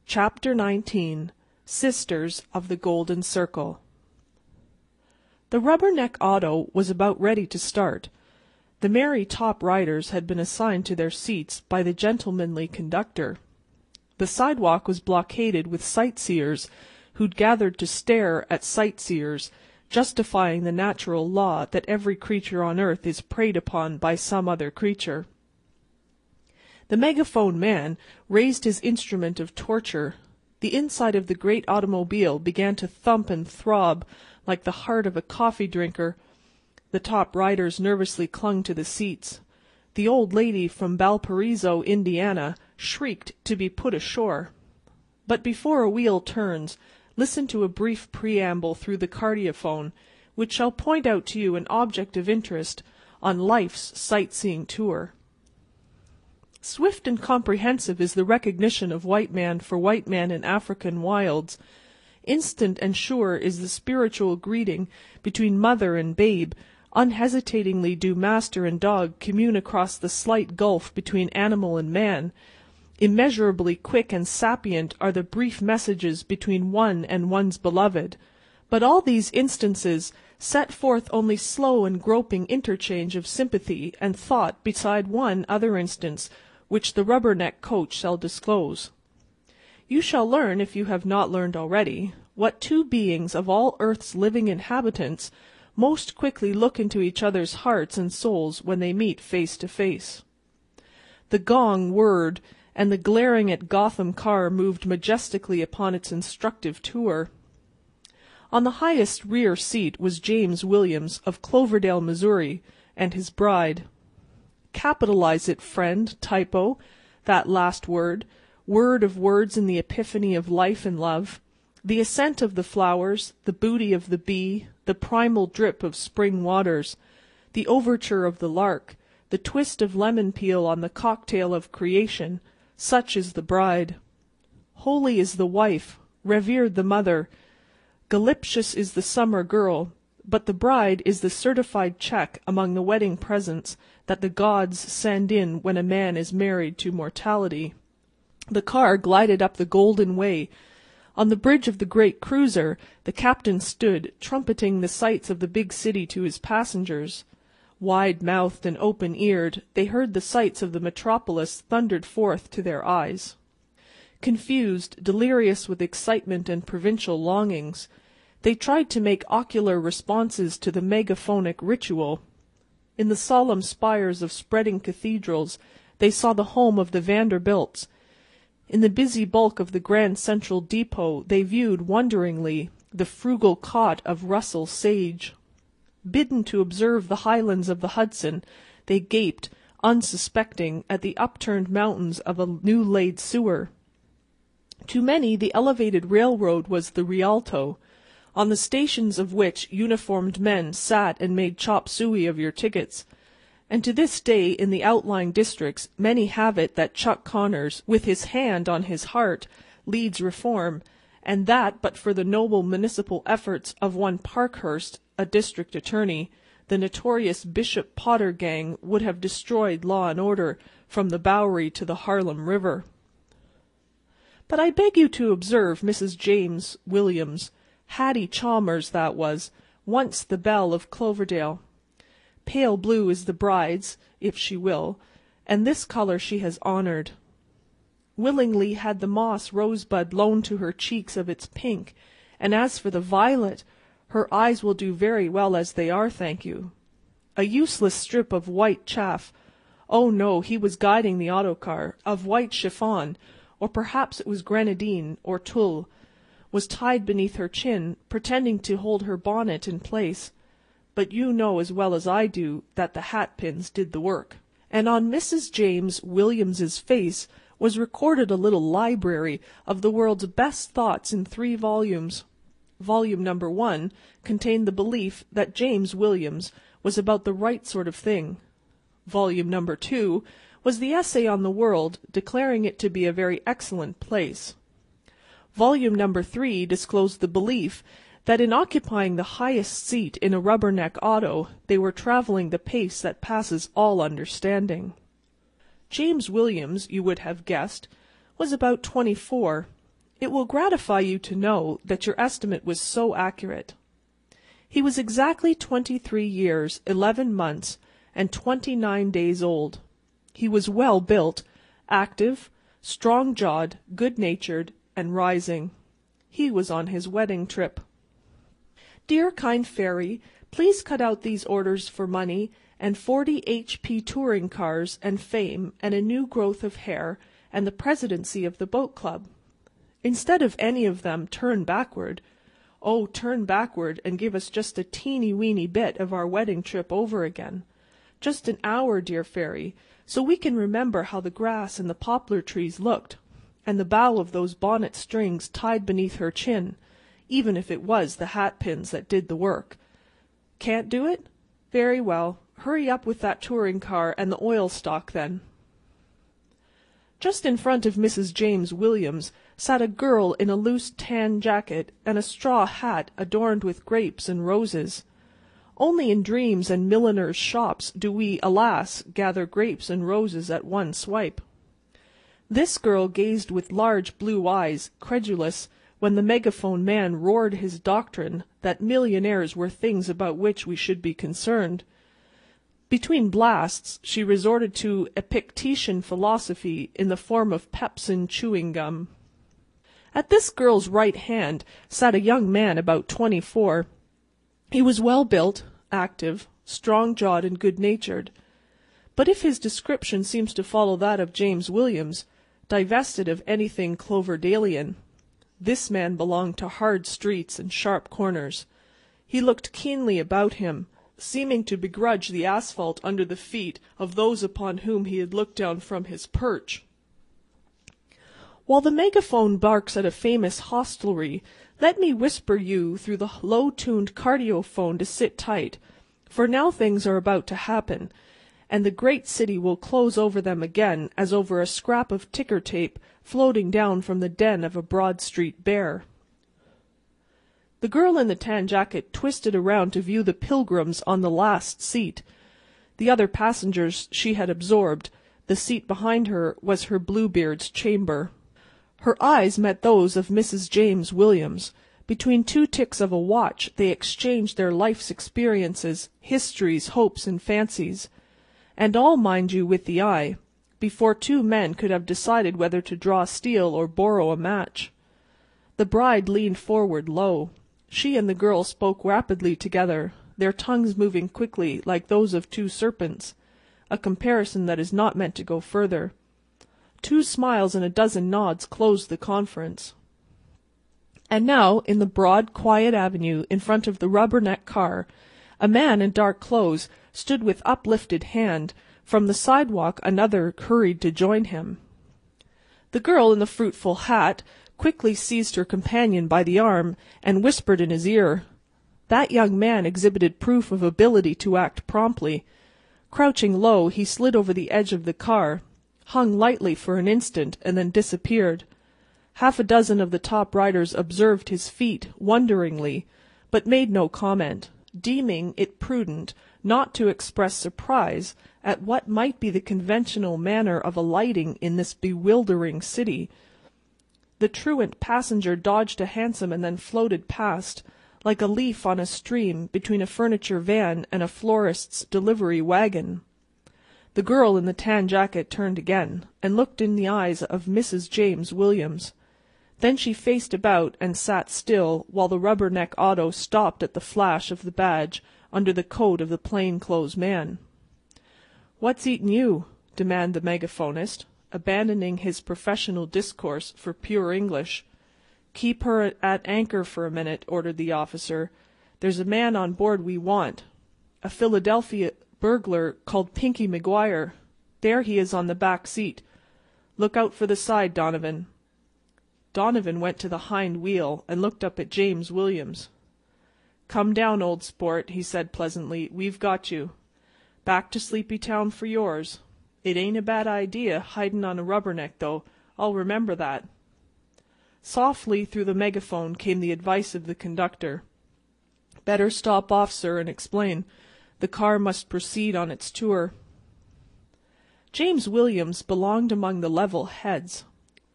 Chapter 19 Sisters of the Golden Circle. The Rubberneck auto was about ready to start. The merry top riders had been assigned to their seats by the gentlemanly conductor. The sidewalk was blockaded with sightseers who'd gathered to stare at sightseers, justifying the natural law that every creature on earth is preyed upon by some other creature. The megaphone man raised his instrument of torture. The inside of the great automobile began to thump and throb like the heart of a coffee drinker. The top riders nervously clung to the seats. The old lady from Valparaiso, Indiana, shrieked to be put ashore. But before a wheel turns, listen to a brief preamble through the cardiophone, which shall point out to you an object of interest on life's sightseeing tour. Swift and comprehensive is the recognition of white man for white man in African wilds. Instant and sure is the spiritual greeting between mother and babe. Unhesitatingly do master and dog commune across the slight gulf between animal and man. Immeasurably quick and sapient are the brief messages between one and one's beloved. But all these instances set forth only slow and groping interchange of sympathy and thought beside one other instance which the Rubberneck coach shall disclose. You shall learn, if you have not learned already, what two beings of all earth's living inhabitants most quickly look into each other's hearts and souls when they meet face to face. The gong whirred, and the glaring at Gotham car moved majestically upon its instructive tour. On the highest rear seat was James Williams of Cloverdale, Missouri, and his bride. Capitalize it, friend, typo, that last word of words in the epiphany of life and love, the ascent of the flowers, the booty of the bee, the primal drip of spring waters, the overture of the lark, the twist of lemon peel on the cocktail of creation, such is the bride. Holy is the wife, revered the mother, galiptious is the summer girl, but the bride is the certified check among the wedding presents that the gods send in when a man is married to mortality. The car glided up the Golden Way. On the bridge of the great cruiser the captain stood, trumpeting the sights of the big city to his passengers. Wide-mouthed and open-eared, they heard the sights of the metropolis thundered forth to their eyes. Confused, delirious with excitement and provincial longings, they tried to make ocular responses to the megaphonic ritual. In the solemn spires of spreading cathedrals they saw the home of the Vanderbilts. In the busy bulk of the Grand Central Depot they viewed wonderingly the frugal cot of Russell Sage. Bidden to observe the highlands of the Hudson, they gaped, unsuspecting, at the upturned mountains of a new-laid sewer. To many the elevated railroad was the Rialto, on the stations of which uniformed men sat and made chop suey of your tickets. And to this day in the outlying districts many have it that Chuck Connors, with his hand on his heart, leads reform, and that but for the noble municipal efforts of one Parkhurst, a district attorney, the notorious Bishop Potter gang would have destroyed law and order from the Bowery to the Harlem River. But I beg you to observe Mrs. James Williams, Hattie Chalmers that was, once the belle of Cloverdale. Pale blue is the bride's, if she will, and this color she has honored. Willingly had the moss rosebud loaned to her cheeks of its pink, and as for the violet, her eyes will do very well as they are, thank you. A useless strip of white chaff, oh no, he was guiding the autocar, of white chiffon, or perhaps it was grenadine or tulle, was tied beneath her chin, pretending to hold her bonnet in place. But you know as well as I do that the hat-pins did the work. And on Mrs. James Williams's face was recorded a little library of the world's best thoughts in 3 volumes. Volume number 1 contained the belief that James Williams was about the right sort of thing. Volume number 2 was the essay on the world, declaring it to be a very excellent place. Volume number 3 disclosed the belief that in occupying the highest seat in a Rubberneck auto they were traveling the pace that passes all understanding. James Williams, you would have guessed, was about 24. It will gratify you to know that your estimate was so accurate. He was exactly 23 years, 11 months, and 29 days old. He was well built, active, strong-jawed, good-natured, and rising. He was on his wedding trip. Dear kind Fairy, please cut out these orders for money and 40 H.P. touring cars and fame and a new growth of hair and the presidency of the boat club. Instead of any of them, turn backward. Oh, turn backward and give us just a teeny-weeny bit of our wedding trip over again. Just an hour, dear Fairy, so we can remember how the grass and the poplar trees looked, and the bow of those bonnet strings tied beneath her chin, even if it was the hat-pins that did the work. Can't do it? Very well. Hurry up with that touring car and the oil stock, then. Just in front of Mrs. James Williams sat a girl in a loose tan jacket and a straw hat adorned with grapes and roses. Only in dreams and milliners' shops do we, alas, gather grapes and roses at one swipe. This girl gazed with large blue eyes, credulous, when the megaphone man roared his doctrine that millionaires were things about which we should be concerned. Between blasts she resorted to Epictetan philosophy in the form of pepsin chewing gum. At this girl's right hand sat a young man about 24. He was well built, active, strong-jawed, and good-natured. But if his description seems to follow that of James Williams, divested of anything Cloverdalian, this man belonged to hard streets and sharp corners. He looked keenly about him, seeming to begrudge the asphalt under the feet of those upon whom he had looked down from his perch. While the megaphone barks at a famous hostelry, let me whisper you through the low-tuned cardiophone to sit tight, for now things are about to happen, and the great city will close over them again as over a scrap of ticker tape floating down from the den of a Broad Street bear. The girl in the tan jacket twisted around to view the pilgrims on the last seat. The other passengers she had absorbed. The seat behind her was her Bluebeard's chamber. Her eyes met those of Mrs. James Williams. Between two ticks of a watch they exchanged their life's experiences, histories, hopes, and fancies. And all, mind you, with the eye, before two men could have decided whether to draw steel or borrow a match. The bride leaned forward low. She and the girl spoke rapidly together, their tongues moving quickly like those of two serpents, a comparison that is not meant to go further. 2 smiles and a dozen nods closed the conference. And now, in the broad, quiet avenue in front of the Rubberneck car, a man in dark clothes stood with uplifted hand. From the sidewalk another hurried to join him. The girl in the fruitful hat quickly seized her companion by the arm and whispered in his ear. That young man exhibited proof of ability to act promptly. Crouching low, he slid over the edge of the car, hung lightly for an instant, and then disappeared. Half a dozen of the top riders observed his feat wonderingly, but made no comment, deeming it prudent not to express surprise at what might be the conventional manner of alighting in this bewildering city. The truant passenger dodged a hansom and then floated past, like a leaf on a stream between a furniture van and a florist's delivery wagon. The girl in the tan jacket turned again, and looked in the eyes of Mrs. James Williams. Then she faced about and sat still while the Rubberneck auto stopped at the flash of the badge under the coat of the plain-clothes man. "What's eatin' you?" demanded the megaphonist, abandoning his professional discourse for pure English. "Keep her at anchor for a minute," ordered the officer. "There's a man on board we want. A Philadelphia burglar called Pinky McGuire. There he is on the back seat. Look out for the side, Donovan." Donovan went to the hind wheel and looked up at James Williams. "Come down, old sport," he said pleasantly. "We've got you. Back to Sleepytown for yours. It ain't a bad idea hidin' on a Rubberneck, though. I'll remember that." Softly through the megaphone came the advice of the conductor. "Better stop off, sir, and explain. The car must proceed on its tour." James Williams belonged among the level heads.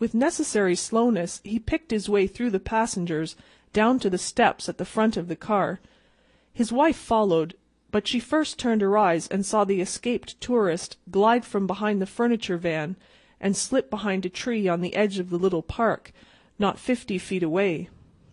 With necessary slowness he picked his way through the passengers down to the steps at the front of the car. His wife followed, but she first turned her eyes and saw the escaped tourist glide from behind the furniture van and slip behind a tree on the edge of the little park, not 50 feet away.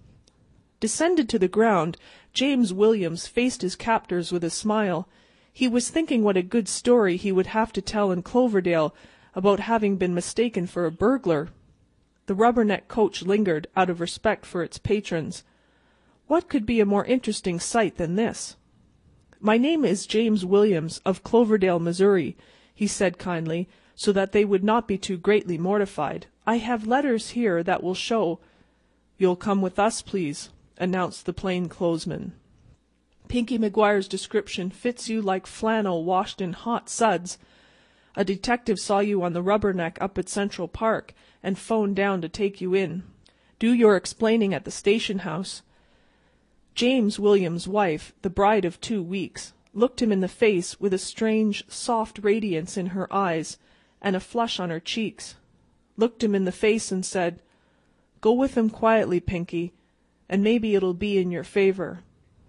Descended to the ground, James Williams faced his captors with a smile. He was thinking what a good story he would have to tell in Cloverdale about having been mistaken for a burglar. The Rubberneck coach lingered out of respect for its patrons. What could be a more interesting sight than this? "My name is James Williams, of Cloverdale, Missouri," he said kindly, so that they would not be too greatly mortified. "I have letters here that will show—" "You'll come with us, please," announced the plainclothesman. "Pinky McGuire's description fits you like flannel washed in hot suds. A detective saw you on the Rubberneck up at Central Park and phoned down to take you in. Do your explaining at the station house." James Williams' wife, the bride of 2 weeks, looked him in the face with a strange, soft radiance in her eyes and a flush on her cheeks, looked him in the face and said, "Go with him quietly, Pinky, and maybe it'll be in your favor."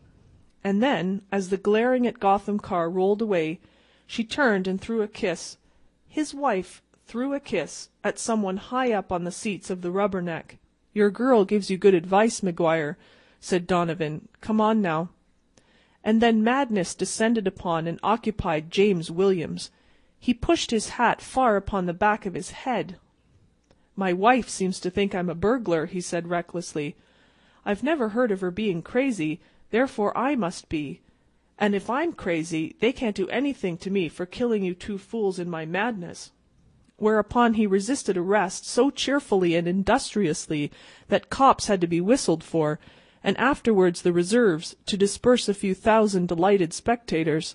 And then, as the glaring at Gotham car rolled away, she turned and threw a kiss. His wife threw a kiss at someone high up on the seats of the Rubberneck. "Your girl gives you good advice, McGuire," said Donovan. "Come on now." And then madness descended upon and occupied James Williams. He pushed his hat far upon the back of his head. "My wife seems to think I'm a burglar," he said recklessly. "I've never heard of her being crazy, therefore I must be. And if I'm crazy, they can't do anything to me for killing you 2 fools in my madness." Whereupon he resisted arrest so cheerfully and industriously that cops had to be whistled for, and afterwards the reserves, to disperse a few thousand delighted spectators.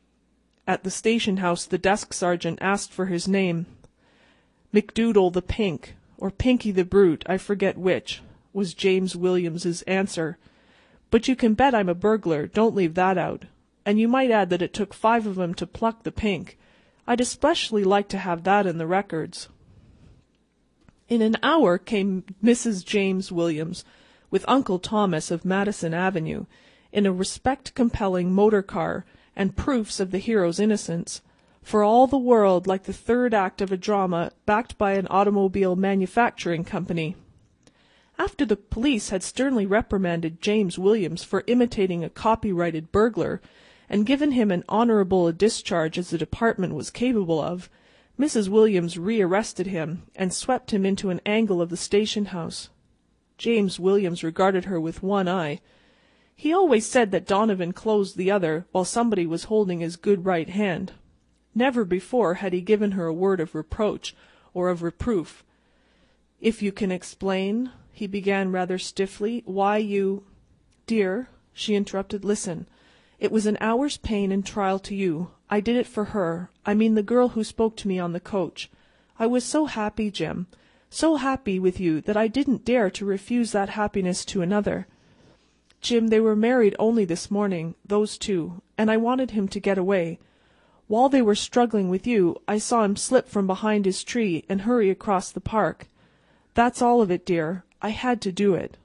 At the station house the desk sergeant asked for his name. "McDoodle the Pink, or Pinky the Brute, I forget which," was James Williams's answer. "But you can bet I'm a burglar, don't leave that out. And you might add that it took 5 of 'em to pluck the pink. I'd especially like to have that in the records." In an hour came Mrs. James Williams, with Uncle Thomas of Madison Avenue, in a respect-compelling motor car, and proofs of the hero's innocence, for all the world like the 3rd act of a drama backed by an automobile manufacturing company. After the police had sternly reprimanded James Williams for imitating a copyrighted burglar, and given him as honorable a discharge as the department was capable of, Mrs. Williams rearrested him and swept him into an angle of the station house. James Williams regarded her with one eye. He always said that Donovan closed the other while somebody was holding his good right hand. Never before had he given her a word of reproach or of reproof. "If you can explain," he began rather stiffly, "why you—" "Dear," she interrupted, "listen. It was an hour's pain and trial to you. I did it for her. I mean the girl who spoke to me on the coach. I was so happy, Jim, so happy with you that I didn't dare to refuse that happiness to another. Jim, they were married only this morning, those 2, and I wanted him to get away. While they were struggling with you, I saw him slip from behind his tree and hurry across the park. That's all of it, dear. I had to do it."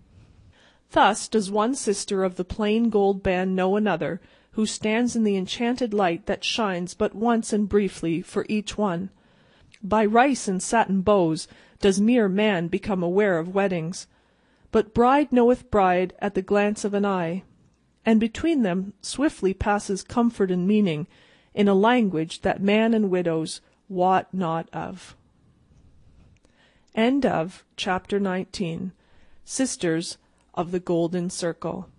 Thus does one sister of the plain gold band know another, who stands in the enchanted light that shines but once and briefly for each one. By rice and satin bows does mere man become aware of weddings. But bride knoweth bride at the glance of an eye, and between them swiftly passes comfort and meaning in a language that man and widows wot not of. End of Chapter 19. Sisters of the Golden Circle.